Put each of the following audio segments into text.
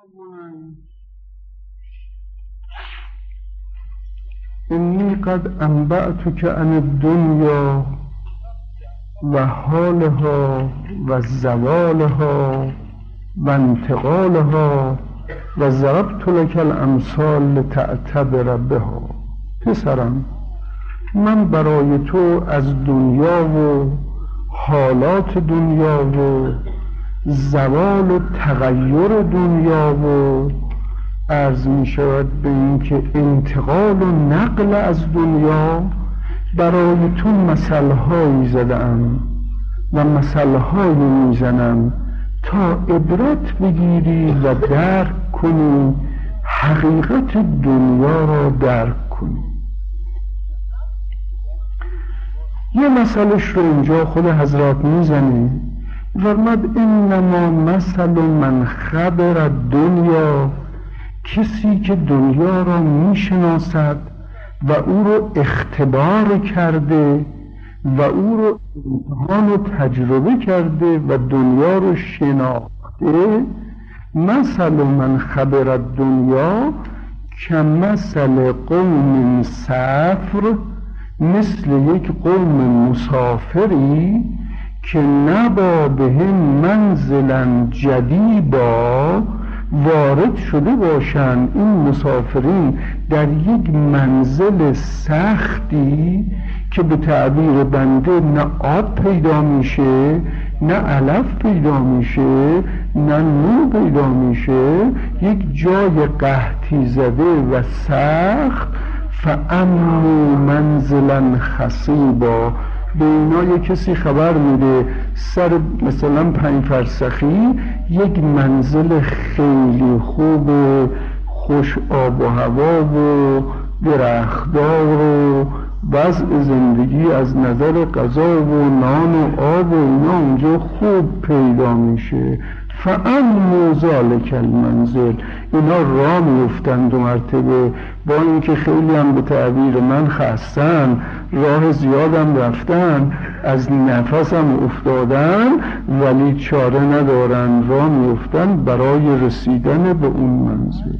انی قد انبأتک عن الدنیا و حالها و زوالها و انتقالها و ضربت لک الامثال لتعتبر بها. پسرم، من برای تو از دنیا و حالات دنیا و زوال و تغییر دنیا و عرض می شود به این که انتقال و نقل از دنیا برای تو مثل‌هایی زدم و مثل‌هایی میزنم تا عبرت بگیری و درک کنی، حقیقت دنیا را درک کنی. یه مثلش رو اینجا خود حضرات میزنه، فرمود انما مثل من خبر دنیا، کسی که دنیا را میشناسد و او رو اختبار کرده و او رو امتحان و تجربه کرده و دنیا رو شناخته، مثل من خبر دنیا که مثل قوم سفر، مثل یک قوم مسافری که نبا بهم منزلا جدیدا، وارد شده باشند این مسافرین در یک منزل سختی که به تعبیر بنده نه آب پیدا میشه، نه علف پیدا میشه، نه نور پیدا میشه، یک جای قحطی زده و سخت. فامنوا منزلا خصیبا، به اینا یک کسی خبر میده سر مثلا 5 فرسخی یک منزل خیلی خوب، خوش آب و هوا و درختدار و وضع زندگی از نظر غذا و نان و آب و اینا اونجا خوب پیدا میشه. فامنوا ذلک المنزل، اینا راه میفتن 2 مرتبه، با اینکه خیلی هم به تعبیر من خستن، راه زیادم رفتن، از نفسم افتادن، ولی چاره ندارن، راه میفتن برای رسیدن به اون منزل.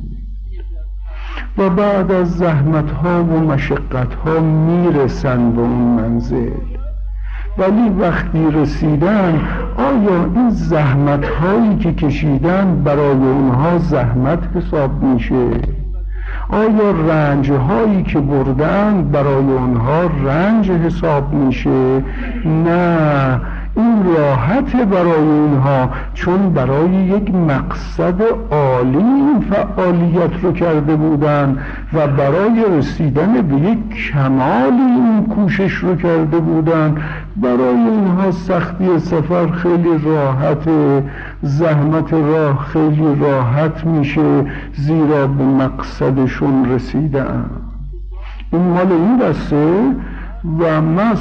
و بعد از زحمت ها و مشقت ها میرسن به اون منزل، ولی وقتی رسیدن آیا این زحمت هایی که کشیدن برای اونها زحمت حساب میشه؟ آیا رنج هایی که بردن برای اونها رنج حساب میشه؟ نه، این راحت برای اونها، چون برای یک مقصد عالی این فعالیت رو کرده بودن و برای رسیدن به یک کمالی این کوشش رو کرده بودن. برای اونها سختی سفر خیلی راحته، زحمت راه خیلی راحت میشه، زیرا به مقصدشون رسیدن. این مال این دسته. و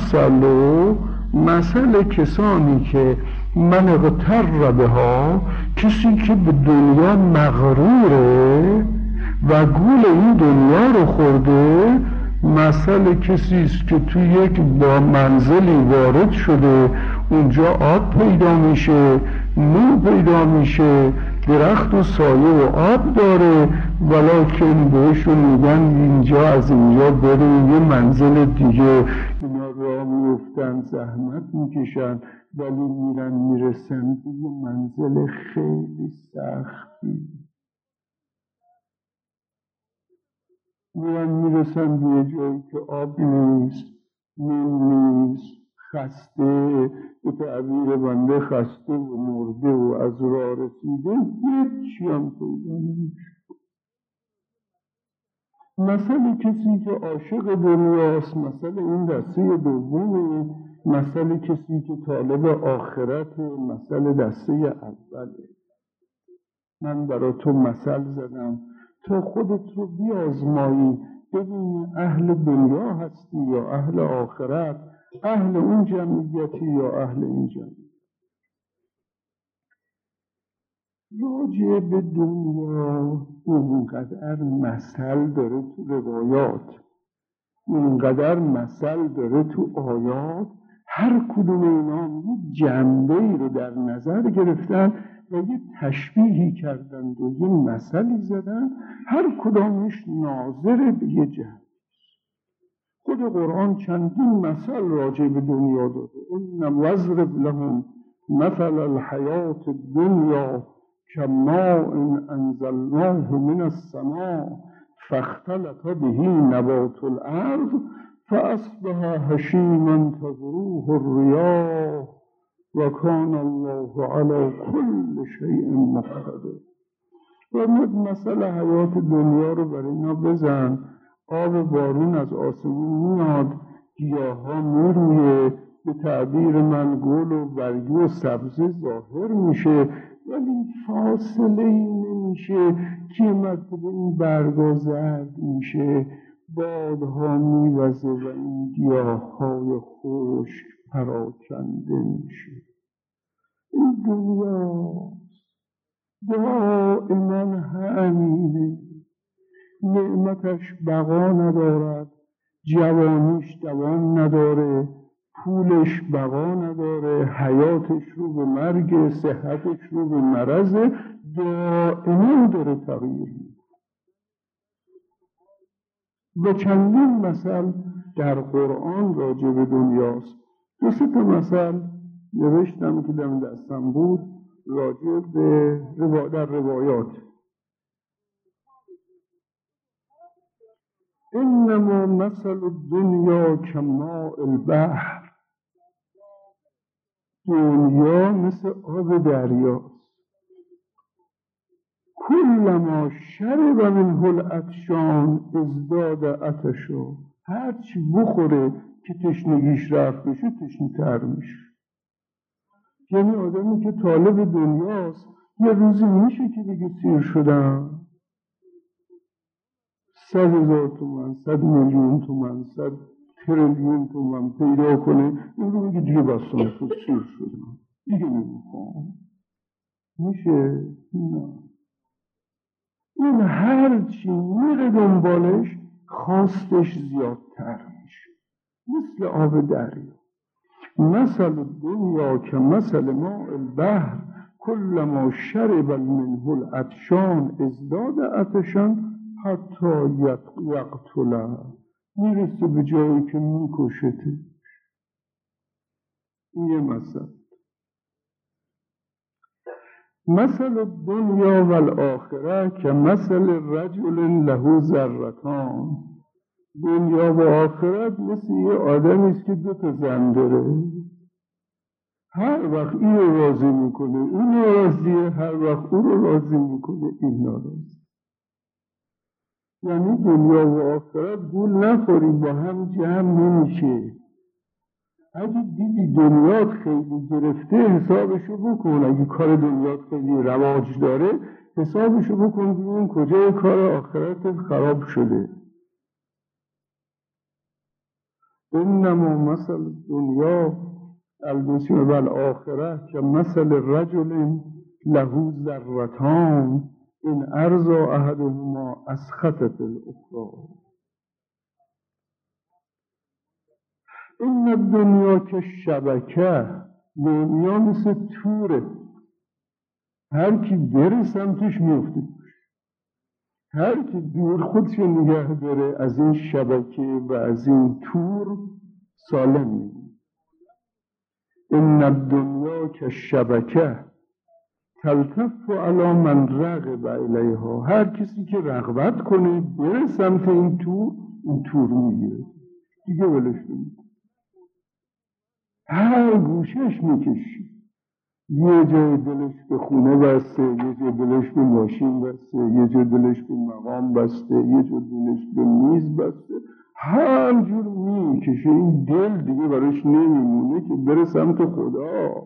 مثل کسانی که من اغتر بها، کسی که به دنیا مغروره و گول این دنیا رو خورده، مثل کسی است که تو یک با منزلی وارد شده، اونجا آب پیدا میشه، نور پیدا میشه، درخت و سایه و آب داره، ولکن بهشون میگن اینجا از اینجا بریم یه منزل دیگه. اینا راه میفتن، زحمت میکشن، ولی میرسن به یه منزل خیلی سختی. میرسن به یه جایی که آب نیست، نون نیست، خسته، به تعبیر بنده خسته و مرده و از راه رسیده، هیچی هم پیدا نمیشه. مثل کسی که عاشق دنیاست، مثل این دسته دومه، مثل کسی که طالب آخرت، مثل دسته اوله. من برای تو مثل زدم تا خودت رو بیازمایی، ببینی اهل دنیا هستی یا اهل آخرت، اهل اون جمعیتی یا اهل این جمعیت. راجع به دنیا اونقدر مثل داره تو روایات، اونقدر مثل داره تو آیات، هر کدوم اینا جنبه ای رو در نظر گرفتن و یه تشبیهی کردند و یه مثلی زدن، هر کدامش ناظر به یه جهت. خود قرآن چندین مثل راجع به دنیا داده. ان واضرب لهم مثل الحیات الدنیا کماء انزلناه من السماء فاختلط به نبات الارض فاصبح هشیما تذروه الرياح وكان الله على كل شيء مقتدر. و مثل حیات دنیا رو برای اینا بزن. آب بارون از آسمون میاد، گیاه ها میرویه، به تعبیر من گل و برگی و سبزی ظاهر میشه، ولی فاصله ای نمیشه که مرتبه این برگا زرد میشه، بادها میوزه و این گیاه های خشک پراکنده میشه. این دنیا دائما همینه، نعمتش بقا ندارد، جوانیش دوام نداره، پولش بقا نداره، حیاتش رو به مرگ، صحتش رو به مرض، دائما داره تغییر میکنه. و چندین مثل در قرآن راجع به دنیاست. دو سه تا مثل نوشتم که دستم بود راجع به در روایات. انما مثل الدنیا کماء البحر، دنیا مثل آب دریاست. کلما شرب منه العطشان ازداد عطشا، هرچی بخوره که تشنگیش رفت بشه تشنه‌تر میشه. یعنی آدمی که طالب دنیاست یه روزی میشه که بگه سیر شدم، 100,000 تومان، 100 میلیون تومان، 100 تریلیون تومان پیدا کنه، این رو بگه دیگه بستم تو سیر شدم دیگه نمیخوام. میشه؟ نه. این هرچی میره دنبالش خواستش زیادتر میشه، مثل آب دریا. مثل الدنیا که مثل ماء البحر کلما شرب منه العطشان ازداد عطشا حتی یقتله، میرسه به جایی که میکشته. این یه مثل. مثل الدنیا و الاخره که مثل رجل له ذرتان، دنیا و آخرت مثل یه آدمی است که 2 زن داره، هر وقت این رو راضی میکنه اون راضیه، هر وقت اون رو راضی میکنه این ناراضی. یعنی دنیا و آخرت گول نخوری، با هم جمع نمیشه. اگه دیدی دنیات خیلی گرفته حسابشو بکن، اگه کار دنیات خیلی رواج داره حسابشو بکن ببین کجای کار آخرت خراب شده. انما مثل دنیا المسیح و الاخره که مثل رجل له ذرتان این ارضا احدهما اسخطت الاخرى. این دنیا که شبکه، دنیا مثل توره، هر کی بره سمتش میفته، هر کی دور خودش نگه داره از این شبکه و از این تور سالم میمونه. این الدنیا که شبکه تلتف علی من رغب الیها، هر کسی که رغبت کنه بره سمت این تور میگیره دیگه، ولش نمیکنه، هر گوشش میکشی. یه جای دلش به خونه بسته، یه جای دلش به ماشین بسته، یه جای دلش به مقام بسته، یه جای دلش به میز بسته، هر جور میکشه. این دل دیگه براش نمیمونه که بره سمت خدا،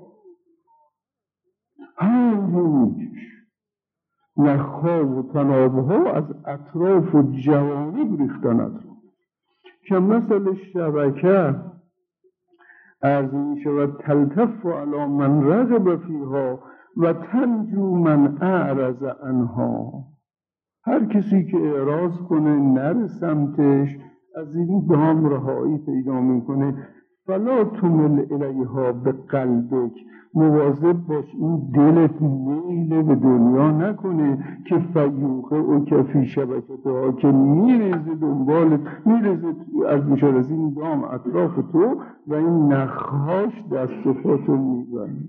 هر جور میکشه. نخها و تنابها از اطراف و جوانب ریختن اطراف که مثل شبکه عرض می شود تلتف علی من رغب فیها و تنجو من اعرض عنها، هر کسی که اعراض کنه نره سمتش از این دام رهایی پیدا میکنه. فلا تمل الیها به قلبک، مواظب باش این دلت میل به دنیا نکنه که فیوقه او کفی شبکتها، که میرزه دنبالت، میرزه از این دام اطراف تو و این نخهاش دست و پاتو میبرن.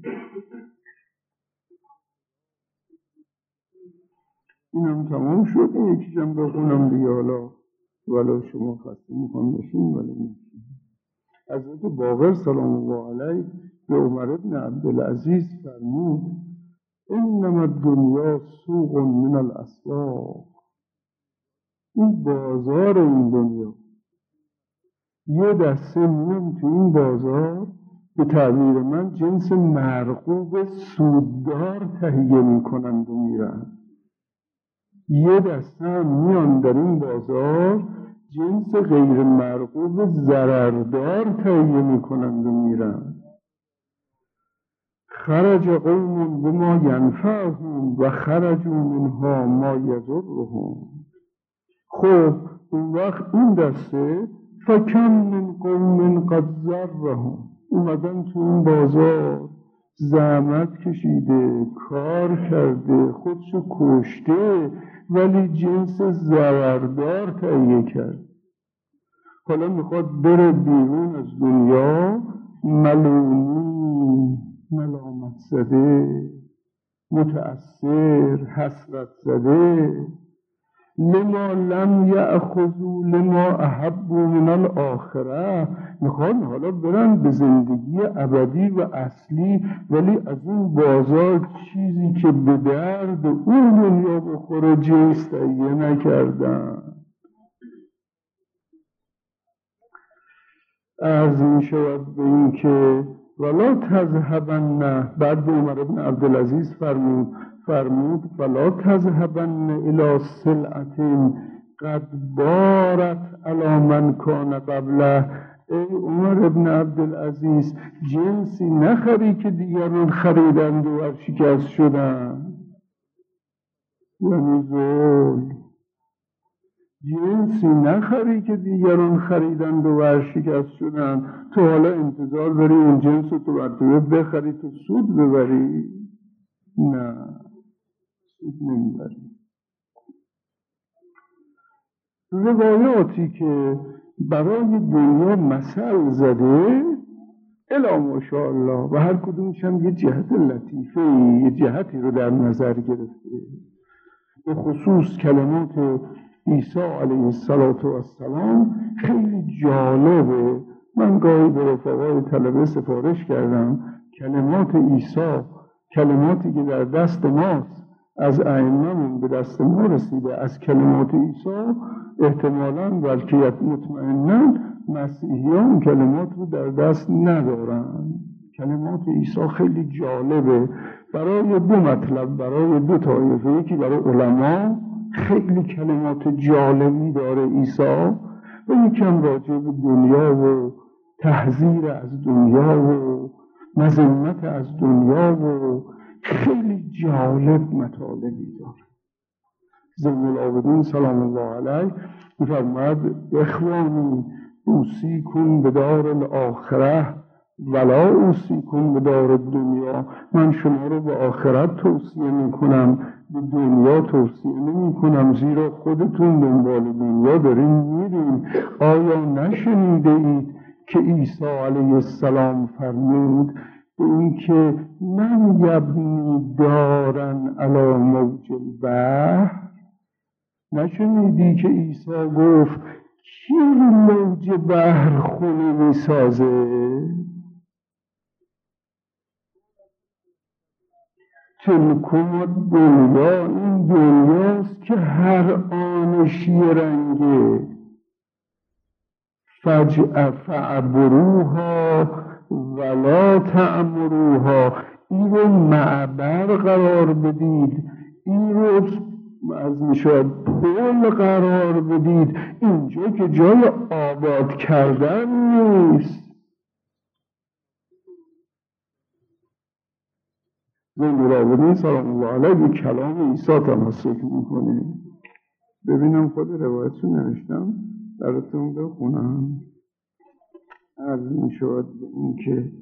اینم تمام شد. این یکیشم بخونم دیگه، حالا شما خسته میخوام بشین ولی نشین. حضرت باقر سلام الله علیه به عمر بن عبدالعزیز فرمود انما الدنیا سوق من الاسواق، این بازار این دنیا، یه دسته میان تو این بازار به تعبیر من جنس مرغوب سوددار تهیه میکنند و میرن، یه دسته هم میان در این بازار جنس غیر مرغوب ضرردار تهیه میکنند و میرن. خرج قوم بما ینفعهم و خرجوا منها ما یضرهم. خب اون وقت این دسته فکم من قوم قد ضرهم، اومدن تو این بازار زحمت کشیده، کار کرده، خودشو کشته، ولی جنس ضرردار تهیه کرد. حالا میخواد بره بیرون از دنیا ملومی، ملامت زده، متأثر، حسرت زده، لما لم یأخذوا لما احبوا من الاخره. میخوان حالا برن به زندگی ابدی و اصلی، ولی از اون بازار چیزی که به درد اون دنیا بخوره جنس تهیه نکردن. عرض می شود به این که ولا تذهبن، بعد به عمر بن عبدالعزیز فرمود فلا تذهبن الى سلعت قد بارت علی من کان قبله. ای عمر بن عبدالعزیز، جنسی نخری که دیگران خریدند و ورشکست شدند، یعنی ظلم. جنسی نخری که دیگران خریدند و ورشکست شدند، تو حالا انتظار داری اون جنس رو تو مرتبه بخری تو سود ببری؟ نه، سود نمیبری. روایاتی که برای دنیا مثل زده الا ماشاءالله و هر کدومش هم یه جهت لطیفه، یه جهتی رو در نظر گرفته، به خصوص کلمات عیسی علیه السلام خیلی جالبه. من گاهی به رفقای طلبه سفارش کردم کلمات عیسی، کلماتی که در دست ماست، از ائمه‌مون به دست ما رسیده، از کلمات عیسی احتمالاً بلکه مطمئناً مسیحیان کلمات رو در دست ندارن. کلمات عیسی خیلی جالبه برای دو مطلب، برای دو طایفه. یکی برای علما خیلی کلمات جالبی داره عیسی، و یکم راجع به دنیا و تحذیر از دنیا و مذمت از دنیا و خیلی جالب مطالبی داره. زین العابدین سلام الله علیه می‌فرماید اخوانی اوصیکم بدار الاخره ولا اوصیکم بدار الدنیا. من شما رو به آخرت توصیه میکنم، به دنیا توصیه نمی کنم، زیرا خودتون دنبال دنیا دارین میرین. آیا نشنیده اید که عیسی علیه السلام فرمود به این که من یبنی دارن علی موج البحر؟ نشنیدی که عیسی گفت کی رو موج بحر خونه میسازه؟ تلکم دنیا، این دنیاست که هر آنش یه رنگه. فعبروها ولا تعمروها، این رو معبر قرار بدید، این رو از میشد بول قرار بدید. اینجا که جای آباد کردن نیست. زین العابدین سلام الله علیه به کلام عیسی تمسک میکنه. ببینم خود روایتشو نوشتم براتون بخونم. عرض می شود به این که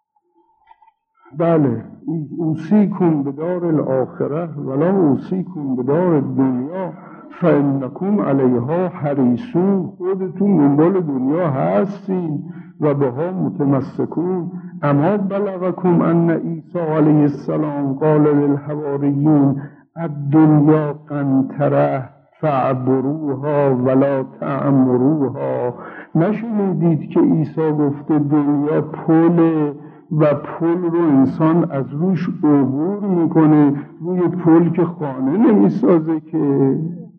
بله اوصیکم بدار الاخره ولا اوصیکم بدار الدنیا فانکم علیها حریصون، خودتون دنبال دنیا هستین و بها متمسکون. اما بلغکم ان عیسی علیه السلام قال للحواریین الدنیا قنطره فاعبروها ولا تعمروها. نشنیدید که عیسی گفته دنیا پل و پل رو انسان از روش عبور میکنه، روی پل که خانه نمیسازه که.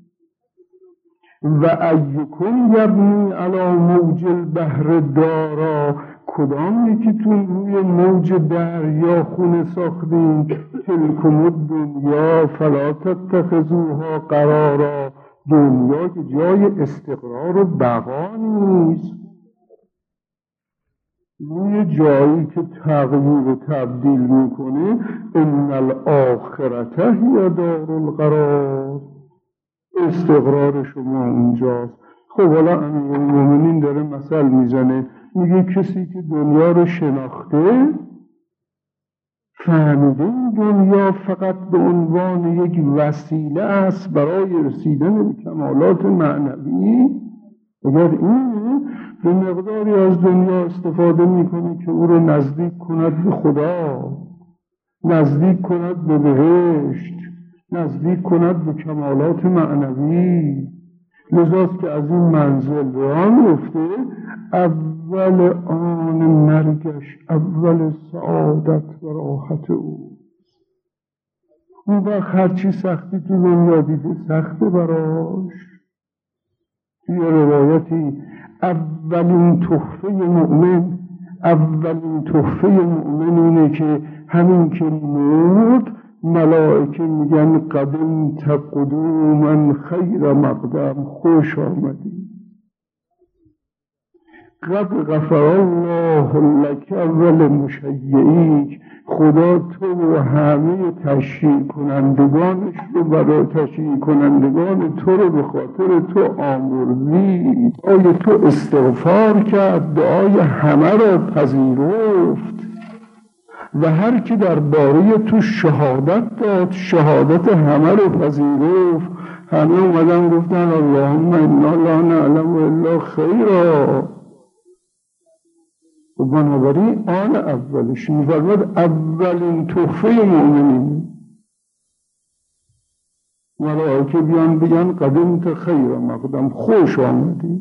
و ایکم یبنی علی موج البحر دارا، کدام یکیتون روی موج دریا خونه ساختین؟ تلکم الدنیا فلا تتخذوها قرارا، دنیا که جای استقرار و بقا نیست، روی جایی که تغییر و تبدیل میکنه. ان الاخرته هی دار القرار، استقرار شما اونجاست. خب حالا امیرالمومنین داره مثل میزنه، میگه کسی که دنیا رو شناخته، فهمیده این دنیا فقط به عنوان یک وسیله است برای رسیدن به کمالات معنوی، اگر این به مقداری از دنیا استفاده میکنه که او رو نزدیک کند به خدا، نزدیک کند به بهشت، نزدیک کند به کمالات معنوی، لذاست که از این منزل راه میفته، اول آن مرگش اول سعادت و راحت او. اون وقت هرچی سختی تو دنیا دیده سخته براش. توی روایتی اولین تحفه مؤمن اینه که همین که مرد ملائکه میگن قدمت قدوما خیر مقدم، خوش آمدی. قد غفر الله لک اول مشیعیک، خدا تو و همه تشییع کنندگانش رو برای تشییع کنندگان تو رو به خاطر تو آمرزید، دعای تو استغفار کرد، دعای همه را پذیرفت و هر کی درباره تو شهادت داد شهادت همه رو پذیرفت. همه اومدن گفتن اللهم انا لا نعلم الا خیرا. و بنابراین آن اولش می‌فرماد اولین تحفه مؤمنین، ملائکه بیان بگن قدمت خیر مقدم، خوش آمدی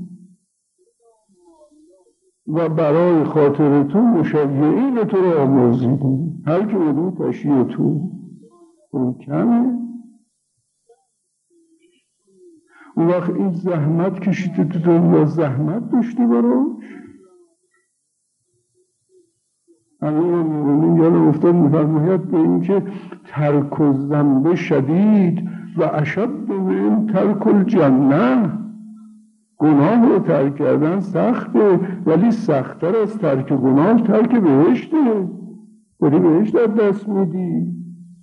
و برای خاطر تو مشیعین تو رو آمرزیدیم. هر که بدون تشییع تو اون کمه. اون وقت این زحمت کشیده تو دنیا زحمت داشتی براش. امیرالمومنین یاد افتاد می‌فرماید به این که ترک الذنب شدید و اشد من ترک الجنه، گناه رو ترک کردن سخته، ولی سخت‌تر از ترک گناه ترک بهشته. داری بهشت از دست میدی.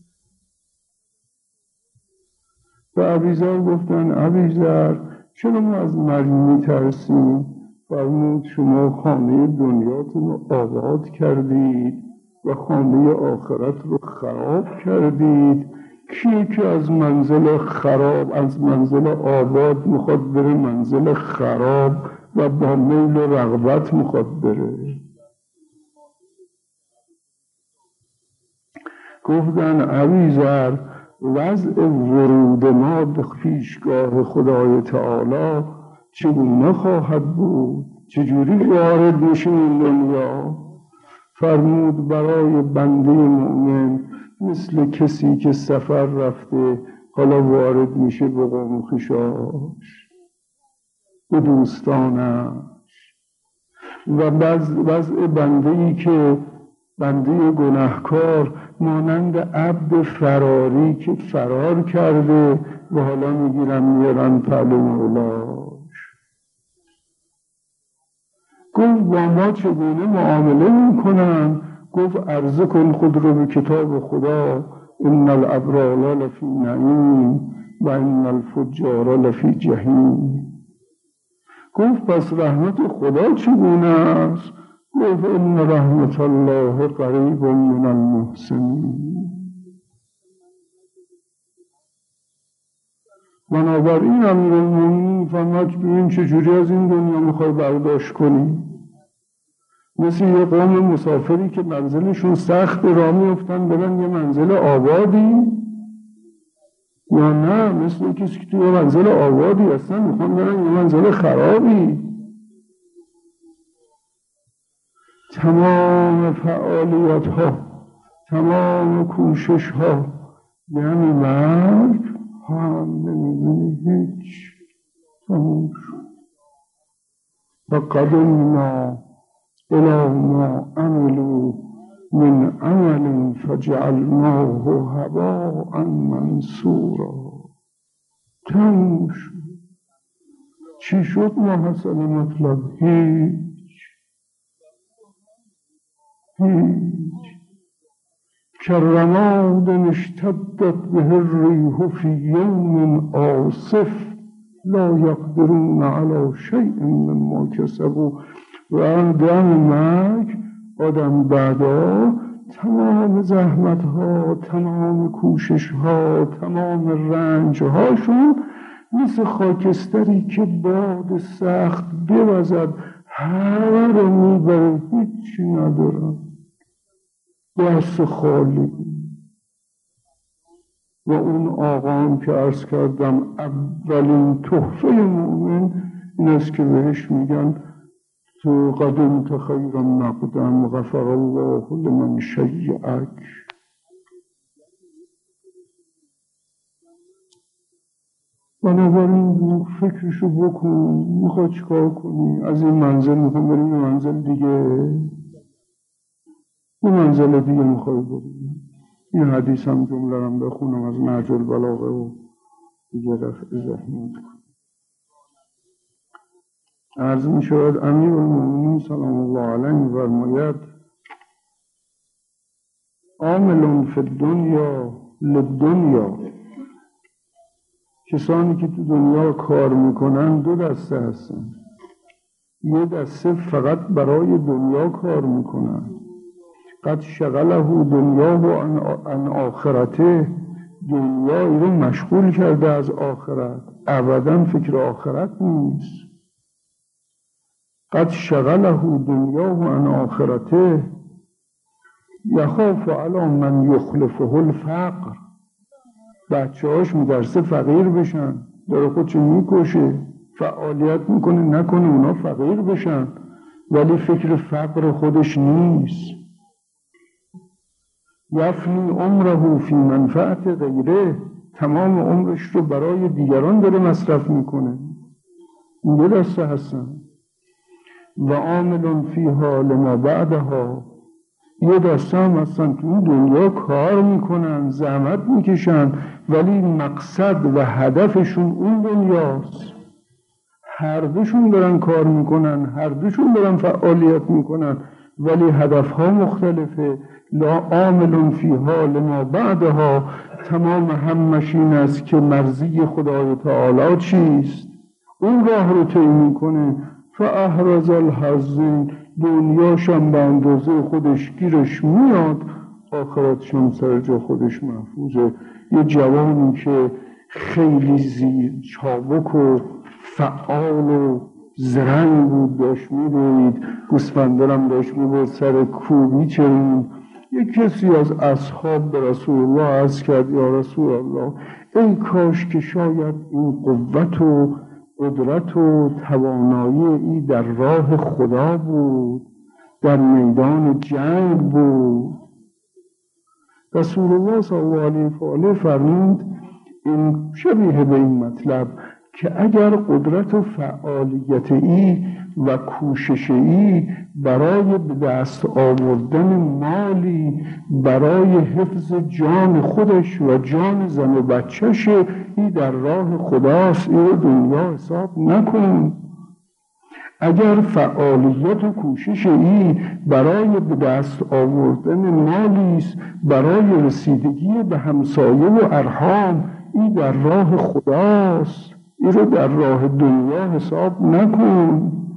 و ابیذر گفتن ابیذر چرا ما از مرگ میترسیم؟ فرمود شما خانه دنیاتون رو آباد کردید و خانه آخرت رو خراب کردید. کیه که از منزل خراب، از منزل آباد میخواد بره منزل خراب و با میل و رغبت میخواد بره؟ گفتن ابیذر وضع ورود ما به پیشگاه خدای تعالی چگونه خواهد بود؟ چجوری وارد میشیم این دنیا؟ فرمود برای بنده مؤمن مثل کسی که سفر رفته حالا وارد میشه به قوم و خویشاش، به دوستانش، و وضع بنده‌ای که بنده گناهکار مانند عبد فراری که فرار کرده و حالا میگیرن میارن پهلو مولاش. گفت با ما چگونه معامله میکنن؟ گفت عرضه کن خود رو به کتاب خدا، ان الابرار لفی نعیم و ان الفجار لفی جحیم. گفت پس رحمت خدا چگونه است؟ گفت ان رحمت الله قریب من المحسنین. بنابراین امیرالمومنین فرمود ببین چجوری از این دنیا میخوای برداشت کنی. مثل یه قوم مسافری که منزلشون سخت راه میفتن برن یه منزل آبادی، یا نه مثل کسی که توی یه منزل آبادی هستن میخوان برن یه منزل خرابی. تمام فعالیت ها، تمام کوشش ها به همین مرگ هم نمیدونی هیچ تموم شد. و قدمنا الی ما عملوا من عمل فجعلناه هباء منثورا. تموم شد. چی شد محصل مطلب؟ هیچ. كالرماد اشتدت به الريح في يوم عاصف لا يقدرون على شيء مما كسبوا. و دم مرگ آدم بعدا تمام زحمت ها، تمام کوشش ها، تمام رنج هاشون مثل خاکستری که باد سخت بوزد همه رو میبره، هیچی ندارن، دست خالی. و اون آقام که عرض کردم اولین تحفه مؤمن این است که بهش میگن تو قدمت خیر نقدم غفر الله لمن شیعک. بنابراین فکرشو بکن، میخوای چیکار کنی؟ از این منزل میخوای بری یه منزل دیگه، یه منزل دیگه میخوای بری. این حدیث هم جمله هم بخونم از نهج البلاغه و دیگه رفع ذهنیت کنم. عرض می شود امیرالمومنین سلام الله علیه فرماید عامل فی الدنیا للدنیا. کسانی که تو دنیا کار میکنن دو دسته هستن. یه دسته فقط برای دنیا کار میکنن، قد شغله دنیا و عن آخرته، دنیا رو مشغول کرده از آخرت، ابدا فکر آخرت نیست. قد شغله دنیا و عن آخرته یخاف علی من یخلفه الفقر. بچه هاش میدرسه فقیر بشن، داره خودشو میکشه، فعالیت میکنه نکنه اونا فقیر بشن، ولی فکر فقر خودش نیست. یفنی عمره فی منفعت غیره، تمام عمرش رو برای دیگران داره مصرف میکنه. این یه دسته هستن. و عامل فیها لما بعدها، یه دسته هم هستن تو دنیا کار میکنن، زحمت میکشن، ولی مقصد و هدفشون اون دنیاست. هر دوشون دارن کار میکنن، هر دوشون دارن فعالیت میکنن، ولی هدفها مختلفه. لا عامل فیها لما بعدها، تمام همش این است که مرضی خدای تعالی چیست، اون راه رو طی میکنه. فاحرز الحظین، دنیاشم به اندازه خودش گیرش میاد، آخرتشم سر جا خودش محفوظه. یه جوانی که خیلی زیر چابک و فعال و زرنگ بود، داشت میدوید، گوسفندانم داشت میبرد سر کوبی چرون. یک کسی از اصحاب به رسول الله عرض کرد یا رسول الله ای کاش که شاید این قوت و قدرت و توانایی ای در راه خدا بود، در میدان جنگ بود. رسول الله صلی الله علیه و آله فرمود این شبیه به این مطلب که اگر قدرت و فعالیت ای و کوشش ای برای به دست آوردن مالی برای حفظ جان خودش و جان زن و بچهش ای در راه خداست، ای دنیا حساب نکن. اگر فعالیت و کوشش ای برای به دست آوردن مالیست برای رسیدگی به همسایه و ارحام، ای در راه خداست، ای رو در راه دنیا حساب نکن.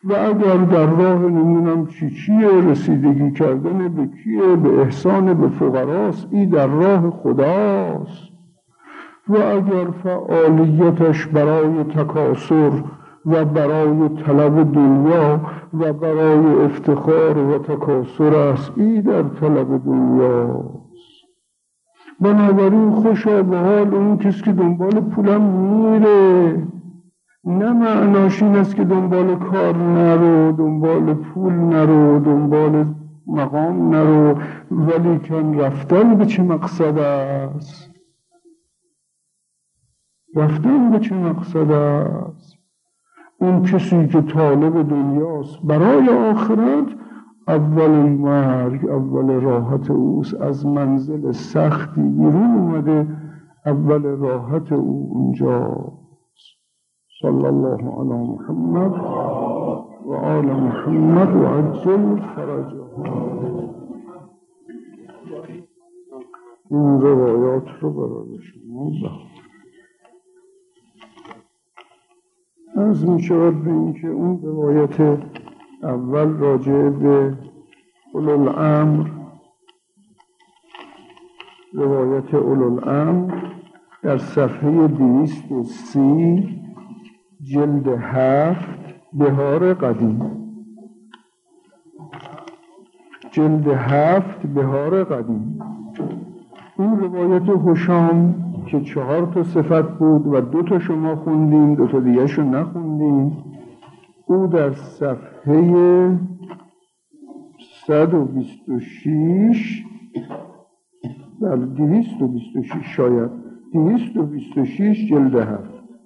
و اگر در راه نمونم چیه رسیدگی کردن به کیه، به احسان به فقراست، ای در راه خداست. و اگر فعالیتش برای تکاثر و برای طلب دنیا و برای افتخار و تکاثر است، ای در طلب دنیاست. بنابراین خوشا به حال اون کسی که دنبال پولم میره، نه معناش این است که دنبال کار نرو، دنبال پول نرو، دنبال مقام نرو، ولی کن رفتن به چه مقصد است؟ رفتن به چه مقصد است؟ اون کسی که طالب دنیاست برای آخرت، اول مرگ اول راحت اوست. از منزل سختی بیرون اومده، اول راحت او اونجاست. صلی الله علی محمد و آل محمد و عجل فرجه. این روایات رو برای شما از می شود به این که اون روایت اول راجع به اولوالامر، روایت اولوالامر در صفحه 230 جلد 7 بهار قدیم، جلد 7 بهار قدیم. این روایت هشام که 4 تا صفت بود و 2 تا شما خوندیم، 2 تا دیگه شو نخوندیم، او در صفحه 126 در 226 شاید 226 جلد 7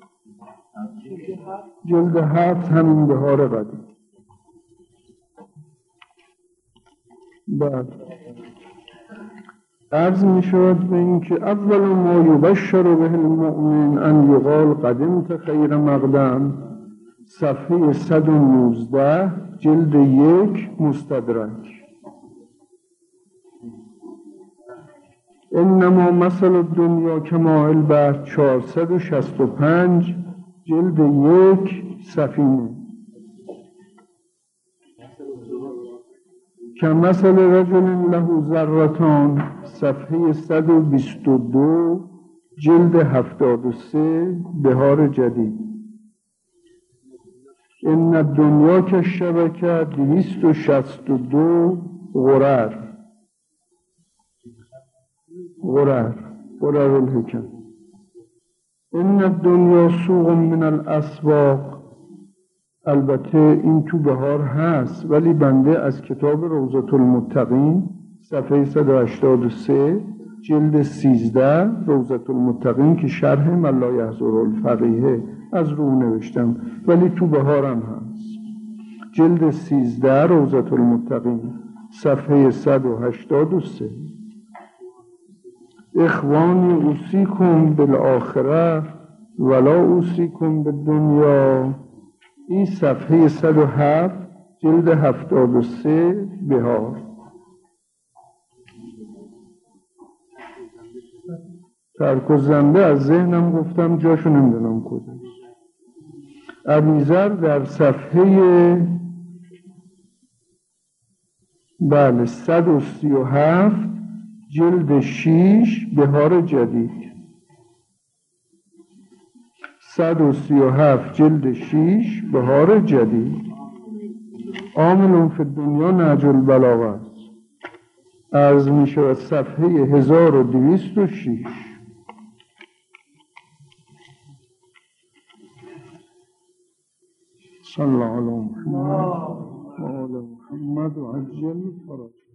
جلد 7 همین بهار قدیم. بعد عرض می شود به این که اول ما یبشر به المؤمن ان یقال قدمت خیر مقدم، صفحه 119 جلد 1 مستدرک. انما مثل الدنیا کماء البحر 465 جلد 1 سفینه. کمثل رجل له ذرتان، صفحه 122 جلد 73 بهار جدید. ان الدنیا کالشبکه 262 غرر الحکم. ان الدنیا سوق من الاسواق، البته این تو بهار هست ولی بنده از کتاب روضة المتقین صفحه 183 جلد 13 روضة المتقین که شرح من لا یحضر الفقیه از رو نوشتم، ولی تو بهارم هست. جلد 13 روضة المتقین صفحه 183. اخوانی اوصیکم بالآخره ولا اوصیکم بالدنیا، این صفحه 107 جلد 73 بهار. ترک و زنده از ذهنم گفتم، جاشو نمیدونم کجاست. ابیذر در صفحه 137 جلد 6 بهار جدید، 137 جلد 6 بهار جدید. عامل فی الدنیا نهج البلاغه است. عرض می شود صفحه 1206. صلی الله علی محمد و آل محمد و عجل فرج.